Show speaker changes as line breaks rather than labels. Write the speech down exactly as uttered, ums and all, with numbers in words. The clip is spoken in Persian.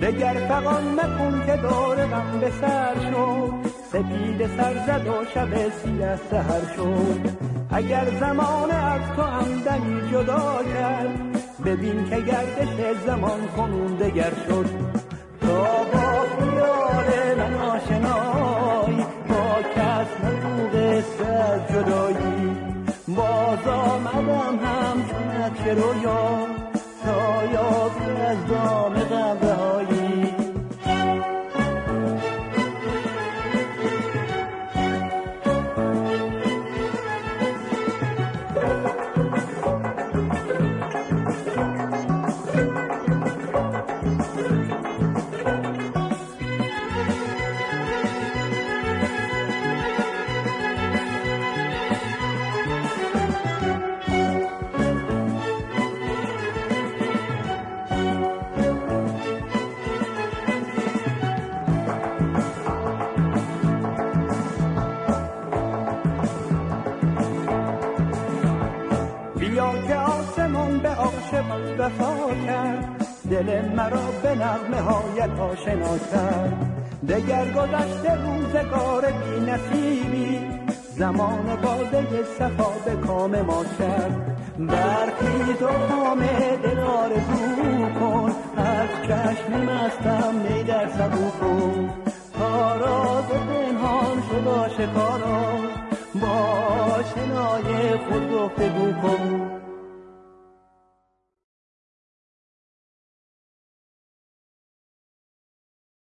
دگر فغان مکن که دور غم به سر شد، سپید سر زد و شب سیه سحر شد. اگر زمان از تو هم دمی جدا کرد، ببین که گردش زمان کنون دگر شد. تا با خیال من آشنایی، با کس نگو قصه از جدایی. باز آمدم هم چون نقش رویا، تا یافی از دام غم رهایی. بیا که آسمان به عاشقان وفا کرد، دل مرا به نغمه هایت آشنا کرد. دگر گذشته روزگار بی نصیبی، زمان باده صفا به کام ما کرد. برخیز و کام دل آرزو کن، از چشم مستم می در سبو کن. تا راز پنهان شد آشکارا، با شنای خود گفتگو کن.